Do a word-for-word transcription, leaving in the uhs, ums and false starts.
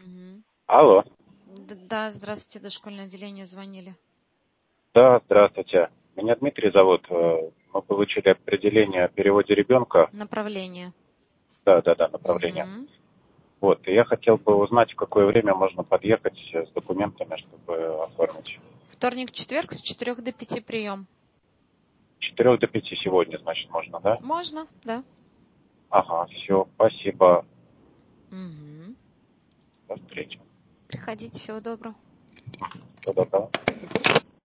Мгм. Алло. Д- Да, здравствуйте, дошкольное отделение звонили. Да, здравствуйте. Меня Дмитрий зовут. Э, Мы получили определение о переводе ребенка. Направление. Да, да, да, направление. Мгм. Вот. И я хотел бы узнать, в какое время можно подъехать с документами, чтобы оформить. Вторник, четверг с четырех до пяти прием. С четырех до пяти сегодня, значит, можно, да? Можно, да. Ага, все, спасибо. Мгм. До встречи. Приходите, всего доброго. Всего доброго.